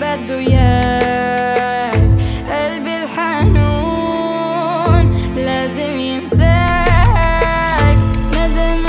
بده اياك. قلبي الحنون لازم ينساك. ندم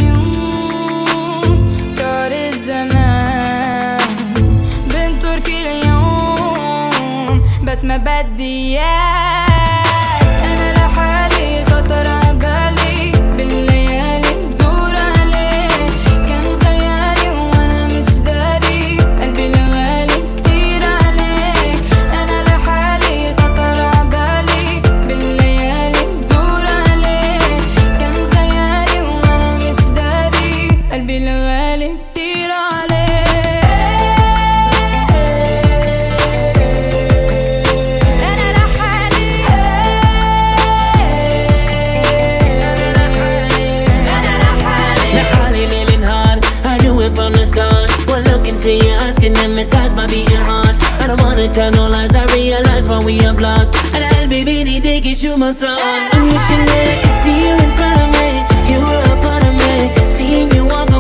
عيون طار الزمان بنطر كل يوم بس ما بدي اياك. انا لحالي خطر عبالي بالليالي بدور عليك. كان خيالي وانا مش داري قلبي الغالي كتير عليك. انا لحالي خطر عبالي بالليالي بدور عليك. كان خيالي وانا مش داري قلبي الغالي كتير عليك. From the start, one look into your eyes can hypnotize my beating heart. I don't wanna tell no lies, I realize when we have lost. And I'll be beneath the issue, my son. I'm wishing that I could see you in front of me. You were a part of me, seeing you walk